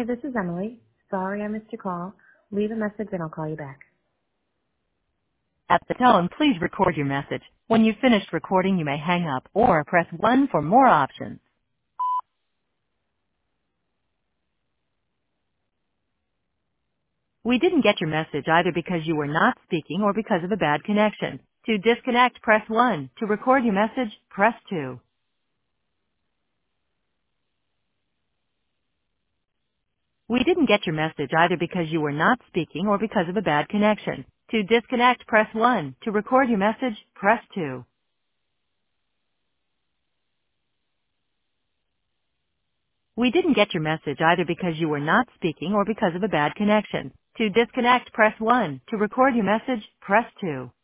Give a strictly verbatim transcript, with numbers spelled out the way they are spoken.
Hi, this is Emily. Sorry I missed your call. Leave a message and I'll call you back. At the tone, please record your message. When you've finished recording, you may hang up or press one for more options. We didn't get your message either because you were not speaking or because of a bad connection. To disconnect, press one. To record your message, press two. We didn't get your message either because you were not speaking or because of a bad connection. To disconnect, press one. To record your message, press two. We didn't get your message either because you were not speaking or because of a bad connection. To disconnect, press one. To record your message, press two.